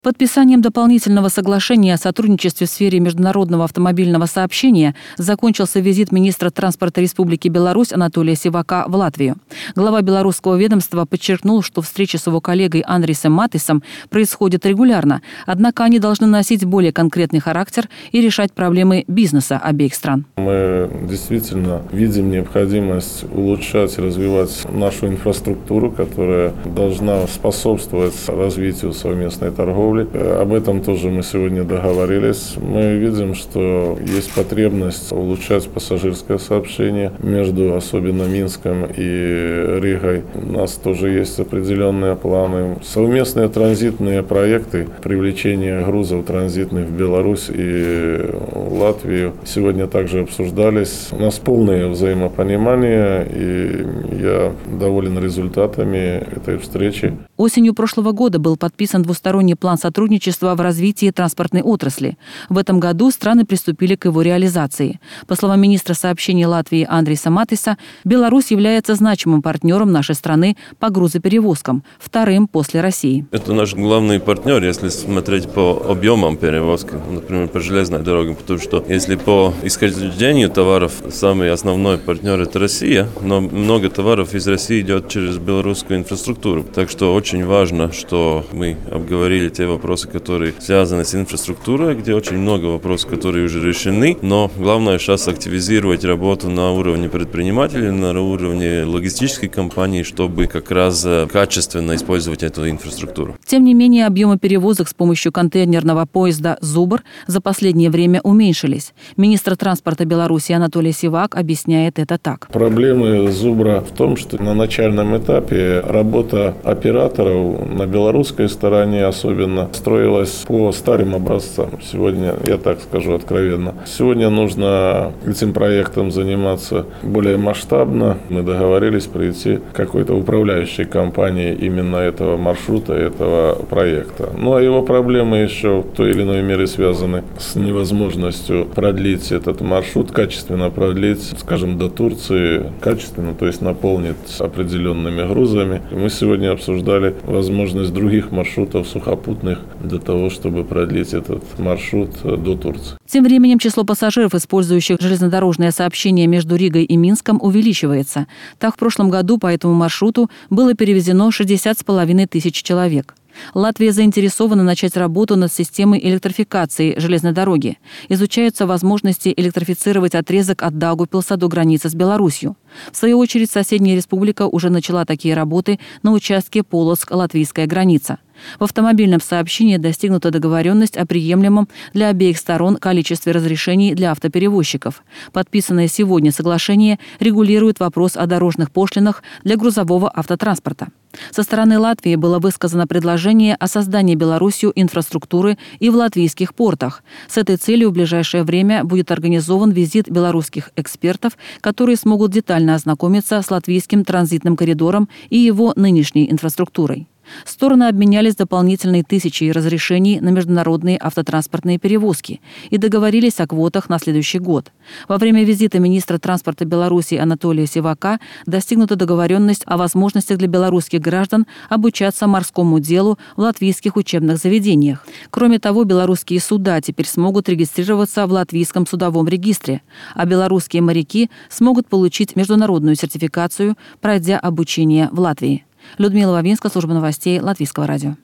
Подписанием дополнительного соглашения о сотрудничестве в сфере международного автомобильного сообщения закончился визит министра транспорта Республики Беларусь Анатолия Сивака в Латвию. Глава белорусского ведомства подчеркнул, что встречи с его коллегой Андрисом Матисом происходят регулярно, однако они должны носить более конкретный характер и решать проблемы бизнеса обеих стран. Мы действительно видим необходимость улучшать и развивать нашу инфраструктуру, которая должна способствовать развитию совместной торговли. Об этом тоже мы сегодня договорились. Мы видим, что есть потребность улучшать пассажирское сообщение между особенно Минском и Ригой. У нас тоже есть определенные планы. Совместные транзитные проекты привлечения грузов транзитных в Беларусь и Латвию сегодня также обсуждались. У нас полное взаимопонимание, и я доволен результатами этой встречи. Осенью прошлого года был подписан двусторонний план сотрудничества в развитии транспортной отрасли. В этом году страны приступили к его реализации. По словам министра сообщений Латвии Андриса Матиса, Беларусь является значимым партнером нашей страны по грузоперевозкам, вторым после России. Это наш главный партнер, если смотреть по объемам перевозки, например, по железной дороге, потому что если по исхождению товаров самый основной партнер – это Россия, но много товаров из России идет через белорусскую инфраструктуру. Так что очень важно, что мы обговорили те вопросы, которые связаны с инфраструктурой, где очень много вопросов, которые уже решены, но главное сейчас активизировать работу на уровне предпринимателей, на уровне логистической компании, чтобы как раз качественно использовать эту инфраструктуру. Тем не менее, объемы перевозок с помощью контейнерного поезда «Зубр» за последнее время уменьшились. Министр транспорта Беларуси Анатолий Сивак объясняет это так. Проблемы «Зубра» в том, что на начальном этапе работа операторов на белорусской стороне особенно строилась по старым образцам. Сегодня, я так скажу откровенно, сегодня нужно этим проектом заниматься более масштабно. Мы договорились прийти к какой-то управляющей компании именно этого маршрута, этого проекта. Ну а его проблемы еще в той или иной мере связаны с невозможностью продлить этот маршрут, качественно продлить, скажем, до Турции, качественно, то есть наполнить определенными грузами. Мы сегодня обсуждали возможность других маршрутов сухопутных для того, чтобы продлить этот маршрут до Турции. Тем временем число пассажиров, использующих железнодорожное сообщение между Ригой и Минском, увеличивается. Так, в прошлом году по этому маршруту было перевезено 60,5 тысяч человек. Латвия заинтересована начать работу над системой электрификации железной дороги. Изучаются возможности электрифицировать отрезок от Даугавпилса до границы с Беларусью. В свою очередь, соседняя республика уже начала такие работы на участке Полоцк-латвийская граница. В автомобильном сообщении достигнута договоренность о приемлемом для обеих сторон количестве разрешений для автоперевозчиков. Подписанное сегодня соглашение регулирует вопрос о дорожных пошлинах для грузового автотранспорта. Со стороны Латвии было высказано предложение о создании Беларусью инфраструктуры и в латвийских портах. С этой целью в ближайшее время будет организован визит белорусских экспертов, которые смогут детально ознакомиться с латвийским транзитным коридором и его нынешней инфраструктурой. Стороны обменялись дополнительной 1000 разрешений на международные автотранспортные перевозки и договорились о квотах на следующий год. Во время визита министра транспорта Беларуси Анатолия Сивака достигнута договоренность о возможностях для белорусских граждан обучаться морскому делу в латвийских учебных заведениях. Кроме того, белорусские суда теперь смогут регистрироваться в латвийском судовом регистре, а белорусские моряки смогут получить международную сертификацию, пройдя обучение в Латвии. Людмила Вавинска, служба новостей Латвийского радио.